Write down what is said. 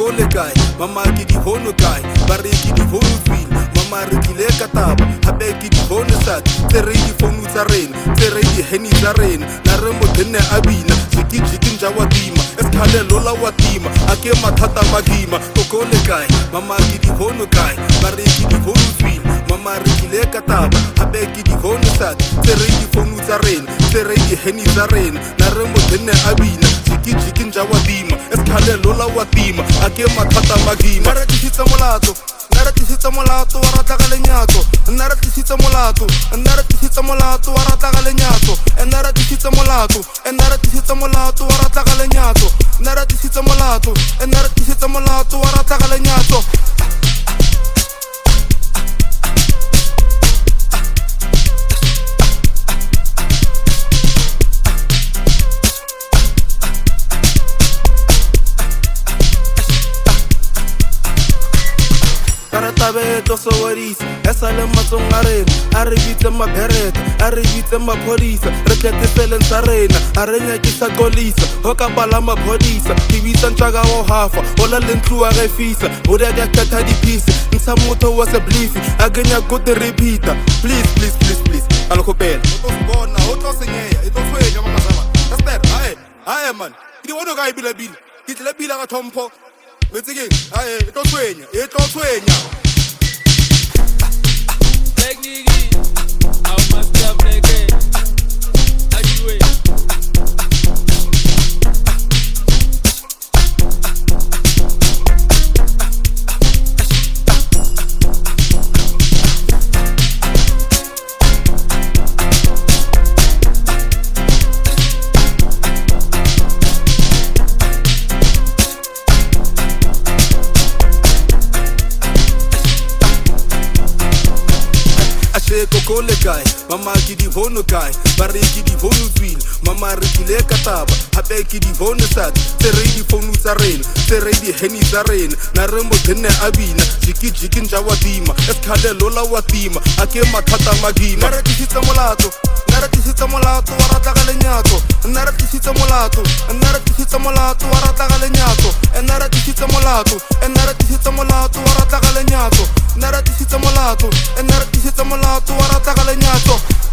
le kae mama ke di hono kae ba re ke di hono tswile mama re tlile ka taba hape ke di hono sat tse re di founu tsa rena tse re di heni tsa rena na re modenne a bina jiki nja wa tima eskhale lola wa tima a ke mathata magima koko le kae mama ke di hono kae ba re ke di hono tswile mama re tlile ka taba hape ke di hono sat tse re di founu tsa rena tse re di heni tsa rena na re modenne a bina jiki nja wa tima eskhale lola wa tima a ke mathata magima re tlisitse molato nna re tlisitse molato wa ratla ka lenyatso nna re tlisitse molato nna re tlisitse molato wa ratla ka lenyatso nna re tlisitse molato nna re tlisitse molato wa ratla ka lenyatso nna re tlisitse molato nna re tlisitse molato wa ratla ka lenyatso Beto so worries esa le matsong a rena a re bitse mabereta a re bitse maphodisa re tletse seleng sa rena a re nyakisa golisa ho ka bala maphodisa ke bitsa ntšaka go hafa o la le ntlo wa ge fisa o dia ka kgetha dipisi ntsha motho wa se blifi a kenya go te repeater please a le khopela o tlo bona o tlo senyea e tlo tshwenya mama sama that's that ae man ke di bona ka ibila ke tle bila ka thompho metseng ae e tlo tshwenya Black nigga, how much stuff black head? How you wait? koko le kae mama ke di hono kae ba re ke di hono tswile mama re tlile ka taba hape ke di hono sat tse re di founu tsa rena tse re di heni tsa rena na re modenne a bina jiki nja wa tima eskhale lola wa tima a ke mathata magima re tlisitse molato nna re tlisitse molato wa ratla ka lenyatso nna re tlisitse molato nna re tlisitse molato wa ratla ka lenyatso nna re tlisitse molato nna re tlisitse molato wa ratla ka lenyatso nna re tlisitse molato nna re tlisitse molato wa ratla ka lenyatso